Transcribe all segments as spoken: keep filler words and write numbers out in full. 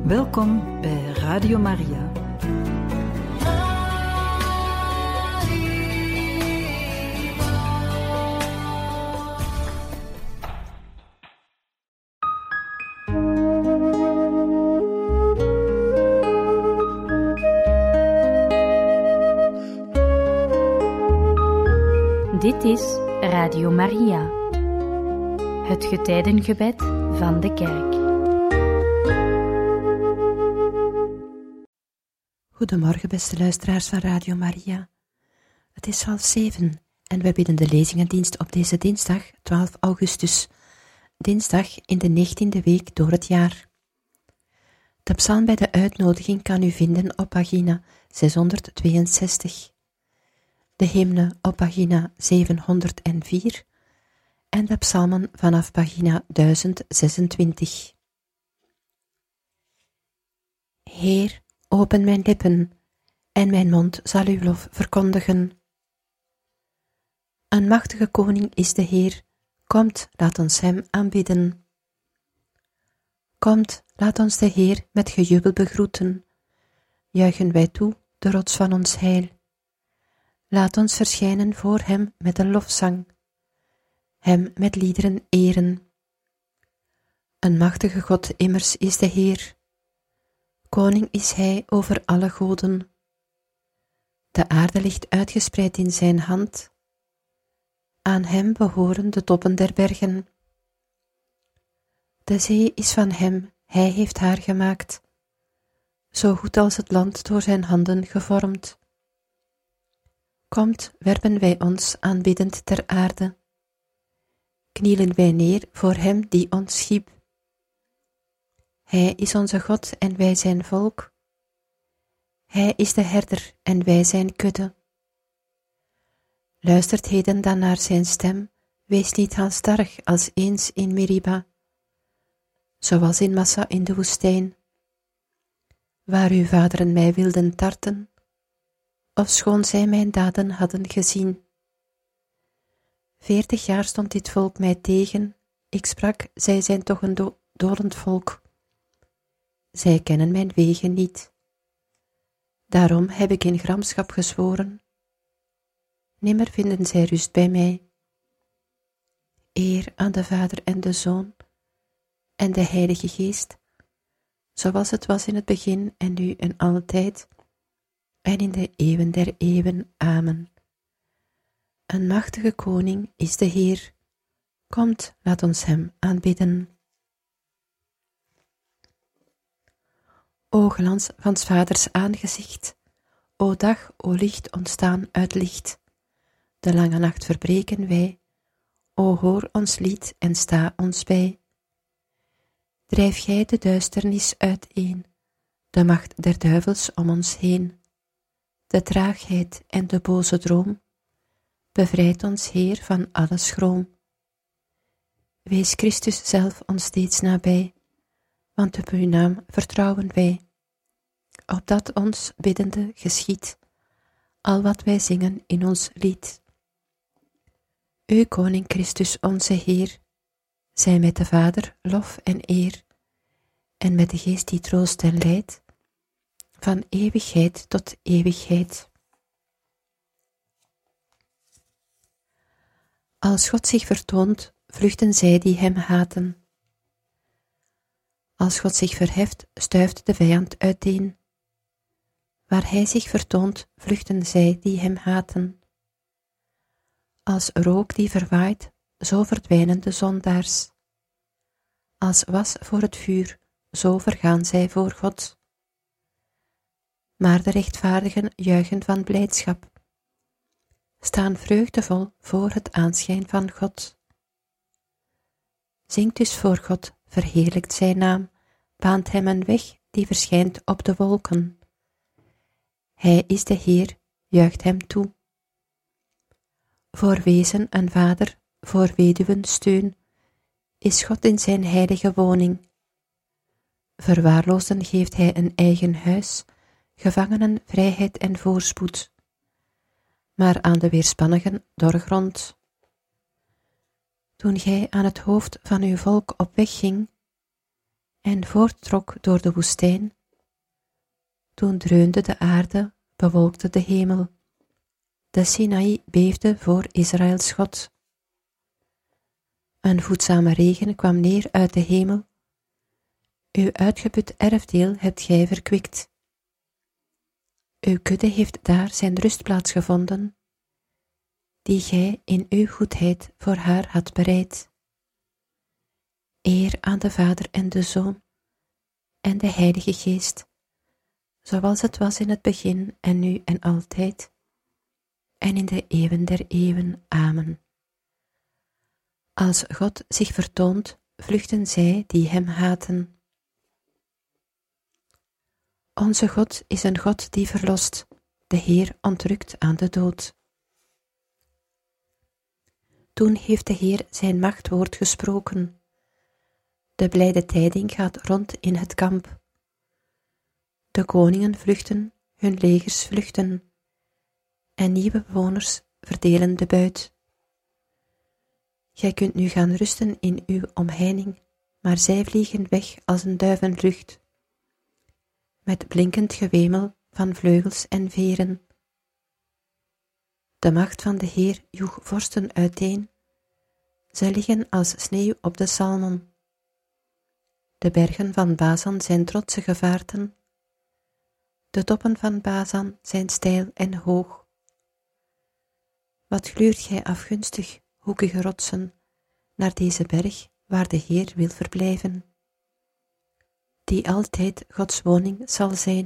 Welkom bij Radio Maria. Dit is Radio Maria, het getijdengebed van de kerk. Goedemorgen, beste luisteraars van Radio Maria. Het is half zeven en wij bidden de lezingendienst op deze dinsdag, twaalf augustus, dinsdag in de negentiende week door het jaar. De psalm bij de uitnodiging kan u vinden op pagina zeshonderdtweeënzestig, de hymne op pagina zevenhonderdvier en de psalmen vanaf pagina duizend zesentwintig. Heer, open mijn lippen, en mijn mond zal uw lof verkondigen. Een machtige koning is de Heer, komt, laat ons hem aanbidden. Komt, laat ons de Heer met gejubel begroeten, juichen wij toe, de rots van ons heil. Laat ons verschijnen voor hem met een lofzang, hem met liederen eren. Een machtige God immers is de Heer, koning is hij over alle goden. De aarde ligt uitgespreid in zijn hand, aan hem behoren de toppen der bergen. De zee is van hem, hij heeft haar gemaakt, zo goed als het land door zijn handen gevormd. Komt, werpen wij ons aanbiddend ter aarde, knielen wij neer voor hem die ons schiep. Hij is onze God en wij zijn volk. Hij is de herder en wij zijn kudde. Luistert heden dan naar zijn stem, wees niet halsstarrig als eens in Meriba, zoals in Massa in de woestijn, waar uw vaderen mij wilden tarten, ofschoon zij mijn daden hadden gezien. Veertig jaar stond dit volk mij tegen, ik sprak, zij zijn toch een do- dolend volk. Zij kennen mijn wegen niet. Daarom heb ik in gramschap gezworen. Nimmer vinden zij rust bij mij. Eer aan de Vader en de Zoon en de Heilige Geest, zoals het was in het begin en nu en altijd, en in de eeuwen der eeuwen. Amen. Een machtige koning is de Heer. Komt, laat ons hem aanbidden. O glans van 's vaders aangezicht, o dag, o licht ontstaan uit licht. De lange nacht verbreken wij, o hoor ons lied en sta ons bij. Drijf gij de duisternis uiteen, de macht der duivels om ons heen. De traagheid en de boze droom, bevrijd ons Heer van alle schroom. Wees Christus zelf ons steeds nabij, want op uw naam vertrouwen wij, opdat ons biddende geschiedt, al wat wij zingen in ons lied. U Koning Christus onze Heer, zij met de Vader lof en eer, en met de Geest die troost en leidt, van eeuwigheid tot eeuwigheid. Als God zich vertoont, vluchten zij die hem haten. Als God zich verheft, stuift de vijand uiteen. Waar hij zich vertoont, vluchten zij die hem haten. Als rook die verwaait, zo verdwijnen de zondaars. Als was voor het vuur, zo vergaan zij voor God. Maar de rechtvaardigen juichen van blijdschap, staan vreugdevol voor het aanschijn van God. Zingt dus voor God, verheerlijkt zijn naam, baant hem een weg die verschijnt op de wolken. Hij is de Heer, juicht hem toe. Voor wezen een vader, voor weduwen steun, is God in zijn heilige woning. Verwaarloosden geeft hij een eigen huis, gevangenen vrijheid en voorspoed. Maar aan de weerspannigen dorre grond. Toen gij aan het hoofd van uw volk op weg ging, en voorttrok door de woestijn. Toen dreunde de aarde, bewolkte de hemel. De Sinaï beefde voor Israëls God. Een voedzame regen kwam neer uit de hemel. Uw uitgeput erfdeel hebt gij verkwikt. Uw kudde heeft daar zijn rustplaats gevonden, die gij in uw goedheid voor haar had bereid. Eer aan de Vader en de Zoon en de Heilige Geest, zoals het was in het begin en nu en altijd, en in de eeuwen der eeuwen. Amen. Als God zich vertoont, vluchten zij die hem haten. Onze God is een God die verlost, de Heer ontrukt aan de dood. Toen heeft de Heer zijn machtwoord gesproken. De blijde tijding gaat rond in het kamp. De koningen vluchten, hun legers vluchten, en nieuwe bewoners verdelen de buit. Gij kunt nu gaan rusten in uw omheining, maar zij vliegen weg als een duivenvlucht, met blinkend gewemel van vleugels en veren. De macht van de Heer joeg vorsten uiteen, zij liggen als sneeuw op de Salmon. De bergen van Bazan zijn trotse gevaarten, de toppen van Bazan zijn steil en hoog. Wat gluurt gij afgunstig, hoekige rotsen, naar deze berg waar de Heer wil verblijven, die altijd Gods woning zal zijn.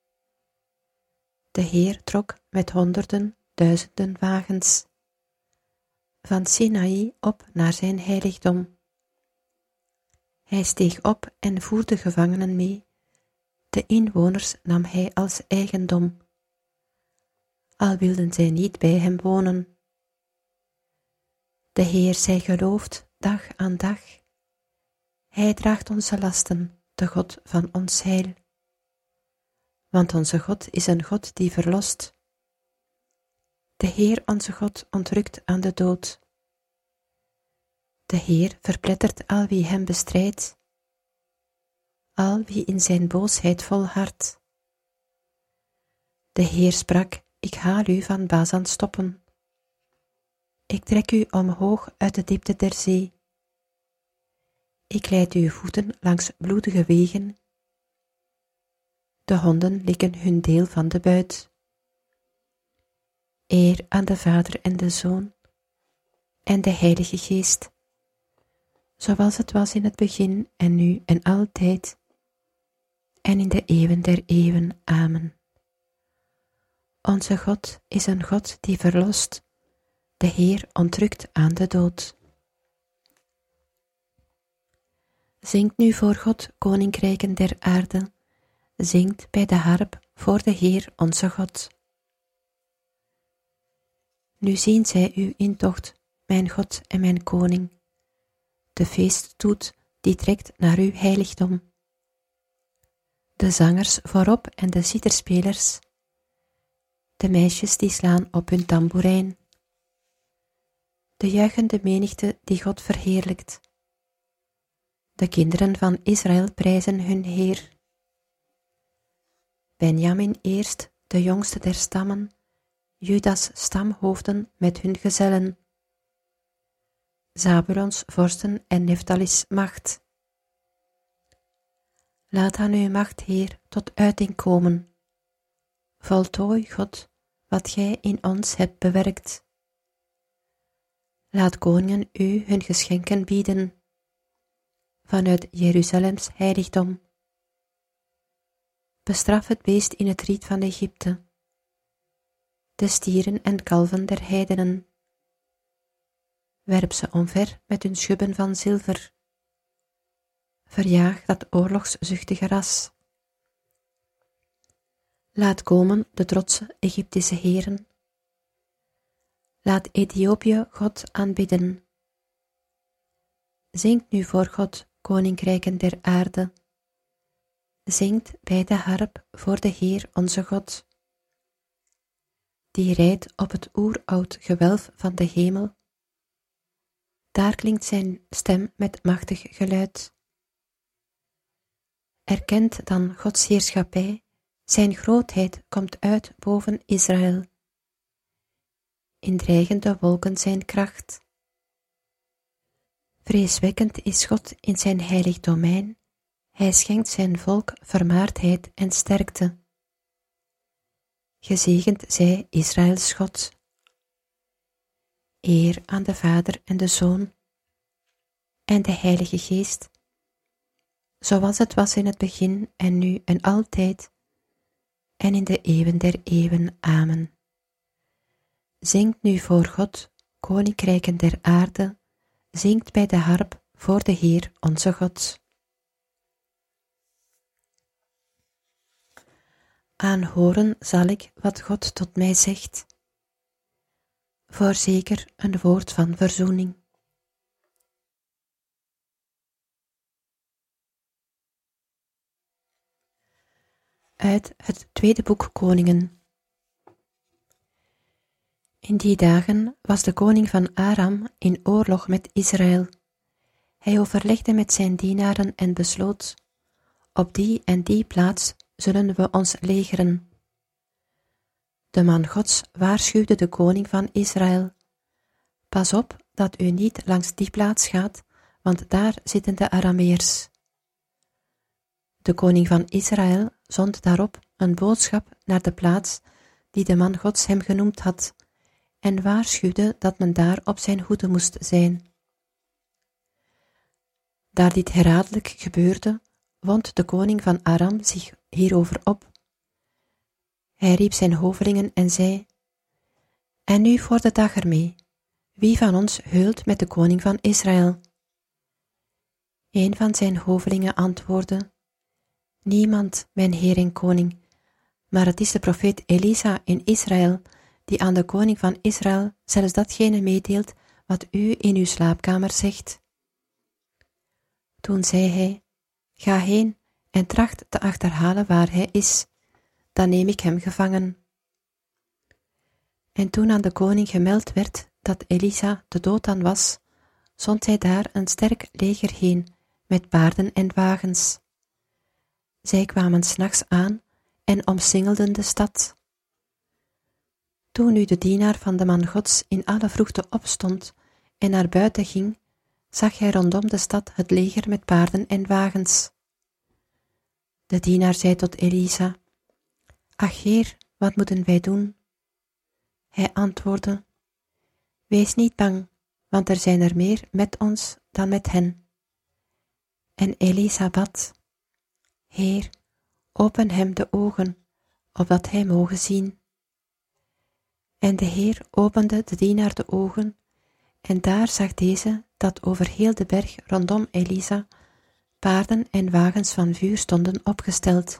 De Heer trok met honderden, duizenden wagens van Sinaï op naar zijn heiligdom. Hij steeg op en voerde gevangenen mee, de inwoners nam hij als eigendom, al wilden zij niet bij hem wonen. De Heer zij geloofd dag aan dag, hij draagt onze lasten, de God van ons heil. Want onze God is een God die verlost. De Heer onze God ontrukt aan de dood. De Heer verplettert al wie hem bestrijdt, al wie in zijn boosheid volhardt. De Heer sprak, ik haal u van Bazan stoppen. Ik trek u omhoog uit de diepte der zee. Ik leid uw voeten langs bloedige wegen. De honden likken hun deel van de buit. Eer aan de Vader en de Zoon en de Heilige Geest, zoals het was in het begin en nu en altijd, en in de eeuwen der eeuwen. Amen. Onze God is een God die verlost, de Heer ontrukt aan de dood. Zingt nu voor God, koninkrijken der aarde, zingt bij de harp voor de Heer onze God. Nu zien zij uw intocht, mijn God en mijn koning, de feeststoet die trekt naar uw heiligdom. De zangers voorop en de citerspelers, de meisjes die slaan op hun tamboerijn, de juichende menigte die God verheerlijkt. De kinderen van Israël prijzen hun Heer. Benjamin eerst, de jongste der stammen, Judas stamhoofden met hun gezellen, Zabulons vorsten en Nephthalis macht. Laat aan uw macht, Heer, tot uiting komen. Voltooi, God, wat gij in ons hebt bewerkt. Laat koningen u hun geschenken bieden, vanuit Jeruzalems heiligdom. Bestraf het beest in het riet van Egypte, de stieren en kalven der heidenen. Werp ze omver met hun schubben van zilver. Verjaag dat oorlogszuchtige ras. Laat komen de trotse Egyptische heren. Laat Ethiopië God aanbidden. Zingt nu voor God, koninkrijken der aarde. Zingt bij de harp voor de Heer onze God. Die rijdt op het oeroud gewelf van de hemel. Daar klinkt zijn stem met machtig geluid. erkent dan Gods heerschappij, zijn grootheid komt uit boven Israël. In dreigende wolken zijn kracht. Vreeswekkend is God in zijn heilig domein, hij schenkt zijn volk vermaardheid en sterkte. Gezegend zij Israëls God. Eer aan de Vader en de Zoon en de Heilige Geest, zoals het was in het begin en nu en altijd, en in de eeuwen der eeuwen. Amen. Zingt nu voor God, koninkrijken der aarde, zingt bij de harp voor de Heer onze God. Aanhoren zal ik wat God tot mij zegt, voorzeker een woord van verzoening. Uit het tweede boek Koningen. In die dagen was de koning van Aram in oorlog met Israël. Hij overlegde met zijn dienaren en besloot: op die en die plaats zullen we ons legeren. De man Gods waarschuwde de koning van Israël: pas op dat u niet langs die plaats gaat, want daar zitten de Arameërs. De koning van Israël zond daarop een boodschap naar de plaats die de man Gods hem genoemd had, en waarschuwde dat men daar op zijn hoede moest zijn. Daar dit herhaaldelijk gebeurde, wond de koning van Aram zich hierover op. Hij riep zijn hovelingen en zei: en nu voor de dag ermee, wie van ons heult met de koning van Israël? Een van zijn hovelingen antwoordde: niemand, mijn heer en koning, maar het is de profeet Elisa in Israël, die aan de koning van Israël zelfs datgene meedeelt wat u in uw slaapkamer zegt. Toen zei hij: ga heen en tracht te achterhalen waar hij is, dan neem ik hem gevangen. En toen aan de koning gemeld werd dat Elisa te Dothan was, zond hij daar een sterk leger heen, met paarden en wagens. Zij kwamen 's nachts aan en omsingelden de stad. Toen nu de dienaar van de man Gods in alle vroegte opstond en naar buiten ging, zag hij rondom de stad het leger met paarden en wagens. De dienaar zei tot Elisa: ach heer, wat moeten wij doen? Hij antwoordde: wees niet bang, want er zijn er meer met ons dan met hen. En Elisa bad: Heer, open hem de ogen, opdat hij moge zien. En de Heer opende de dienaar de ogen, en daar zag deze dat over heel de berg rondom Elisa paarden en wagens van vuur stonden opgesteld.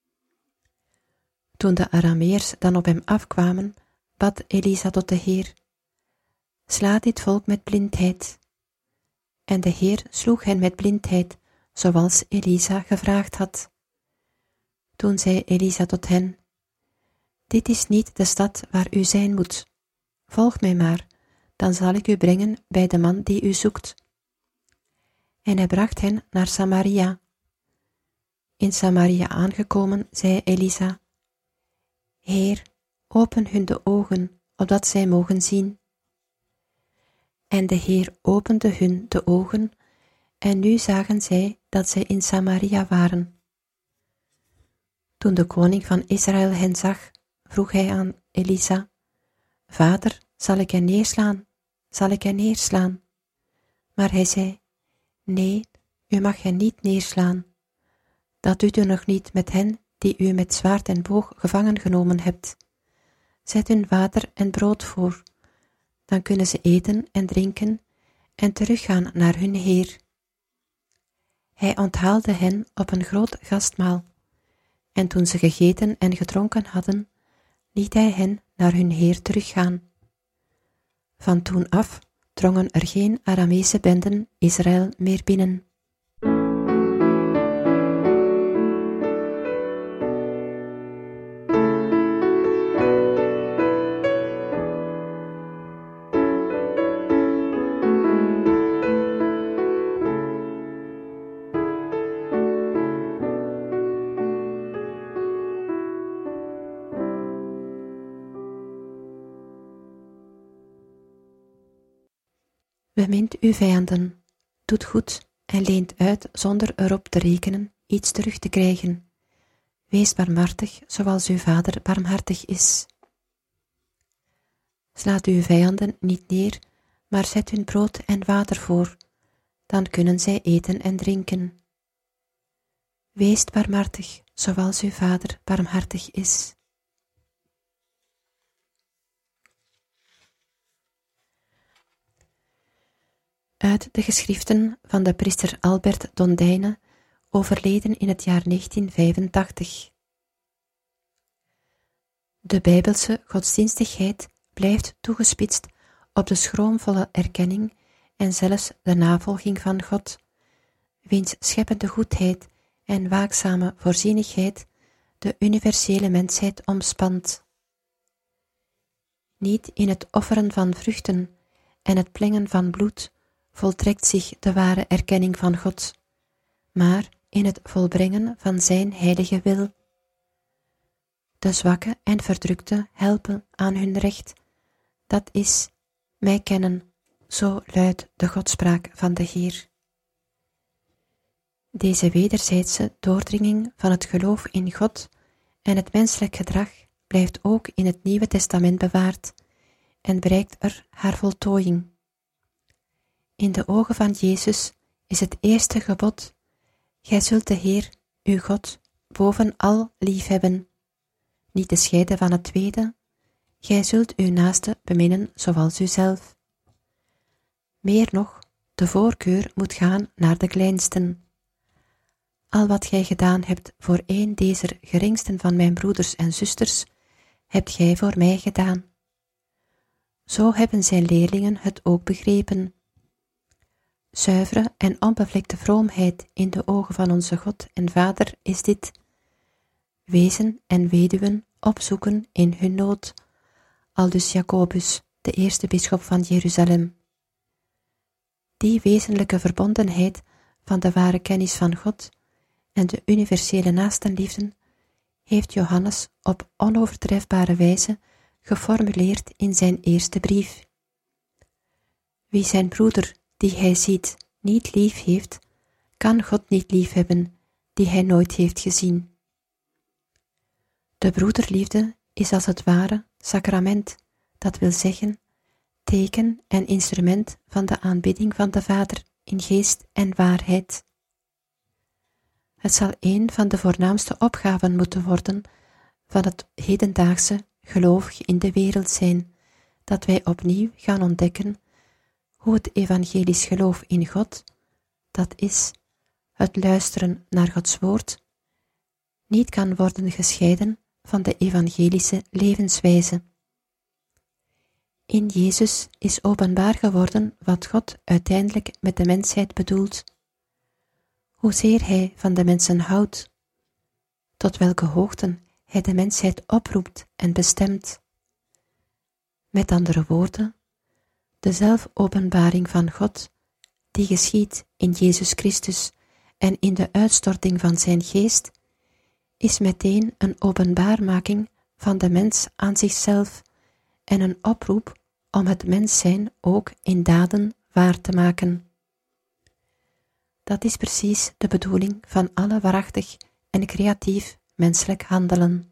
Toen de Arameërs dan op hem afkwamen, bad Elisa tot de Heer: sla dit volk met blindheid. En de Heer sloeg hen met blindheid, zoals Elisa gevraagd had. Toen zei Elisa tot hen: dit is niet de stad waar u zijn moet. Volg mij maar, dan zal ik u brengen bij de man die u zoekt. En hij bracht hen naar Samaria. In Samaria aangekomen, zei Elisa: Heer, open hun de ogen, opdat zij mogen zien. En de Heer opende hun de ogen, en nu zagen zij dat zij in Samaria waren. Toen de koning van Israël hen zag, vroeg hij aan Elisa: Vader, zal ik hen neerslaan? Zal ik hen neerslaan? Maar hij zei: Nee, u mag hen niet neerslaan. Dat doet u nog niet met hen die u met zwaard en boog gevangen genomen hebt. Zet hun water en brood voor, dan kunnen ze eten en drinken en teruggaan naar hun Heer. Hij onthaalde hen op een groot gastmaal, en toen ze gegeten en gedronken hadden, liet hij hen naar hun Heer teruggaan. Van toen af drongen er geen Aramese benden Israël meer binnen. Bemint uw vijanden, doet goed en leent uit zonder erop te rekenen iets terug te krijgen. Wees barmhartig, zoals uw Vader barmhartig is. Slaat uw vijanden niet neer, maar zet hun brood en water voor, dan kunnen zij eten en drinken. Wees barmhartig, zoals uw Vader barmhartig is. Uit de geschriften van de priester Albert Dondijne, overleden in het jaar negentien vijfentachtig. De Bijbelse godsdienstigheid blijft toegespitst op de schroomvolle erkenning en zelfs de navolging van God, wiens scheppende goedheid en waakzame voorzienigheid de universele mensheid omspant. Niet in het offeren van vruchten en het plengen van bloed voltrekt zich de ware erkenning van God, maar in het volbrengen van zijn heilige wil. De zwakken en verdrukten helpen aan hun recht, dat is, mij kennen, zo luidt de godspraak van de Heer. Deze wederzijdse doordringing van het geloof in God en het menselijk gedrag blijft ook in het Nieuwe Testament bewaard en bereikt er haar voltooiing. In de ogen van Jezus is het eerste gebod: gij zult de Heer, uw God, boven al liefhebben, niet te scheiden van het tweede: gij zult uw naaste beminnen zoals uzelf. Meer nog, de voorkeur moet gaan naar de kleinsten. Al wat gij gedaan hebt voor een dezer geringsten van mijn broeders en zusters, hebt gij voor mij gedaan. Zo hebben zijn leerlingen het ook begrepen. Zuivere en onbevlekte vroomheid in de ogen van onze God en Vader is dit: wezen en weduwen opzoeken in hun nood, aldus Jacobus, de eerste bisschop van Jeruzalem. Die wezenlijke verbondenheid van de ware kennis van God en de universele naastenliefde heeft Johannes op onovertrefbare wijze geformuleerd in zijn eerste brief. Wie zijn broeder, die hij ziet, niet lief heeft, kan God niet liefhebben, die hij nooit heeft gezien. De broederliefde is als het ware sacrament, dat wil zeggen teken en instrument van de aanbidding van de Vader in geest en waarheid. Het zal een van de voornaamste opgaven moeten worden van het hedendaagse gelovig in de wereld zijn, dat wij opnieuw gaan ontdekken hoe het evangelisch geloof in God, dat is, het luisteren naar Gods woord, niet kan worden gescheiden van de evangelische levenswijze. In Jezus is openbaar geworden wat God uiteindelijk met de mensheid bedoelt, hoezeer Hij van de mensen houdt, tot welke hoogten Hij de mensheid oproept en bestemt. Met andere woorden, de zelfopenbaring van God, die geschiedt in Jezus Christus en in de uitstorting van zijn geest, is meteen een openbaarmaking van de mens aan zichzelf en een oproep om het mens zijn ook in daden waar te maken. Dat is precies de bedoeling van alle waarachtig en creatief menselijk handelen.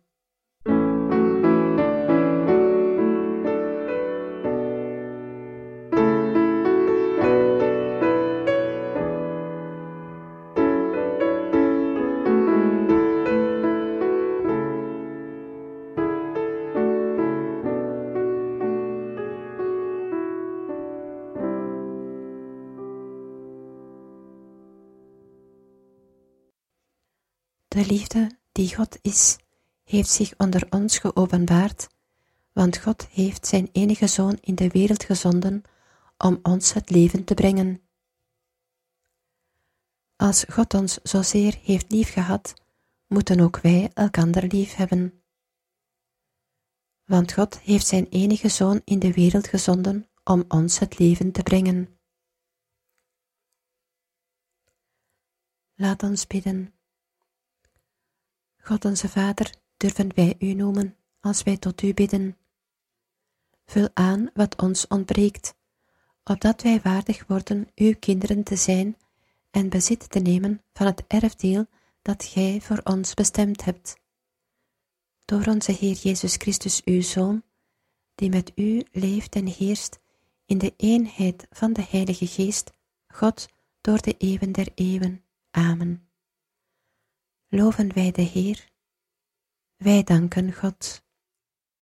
De liefde die God is, heeft zich onder ons geopenbaard, want God heeft zijn enige Zoon in de wereld gezonden om ons het leven te brengen. Als God ons zozeer heeft liefgehad, moeten ook wij elkander lief hebben. Want God heeft zijn enige Zoon in de wereld gezonden om ons het leven te brengen. Laat ons bidden. God onze Vader, durven wij u noemen als wij tot u bidden. Vul aan wat ons ontbreekt, opdat wij waardig worden uw kinderen te zijn en bezit te nemen van het erfdeel dat gij voor ons bestemd hebt. Door onze Heer Jezus Christus, uw Zoon, die met u leeft en heerst in de eenheid van de Heilige Geest, God, door de eeuwen der eeuwen. Amen. Loven wij de Heer. Wij danken God.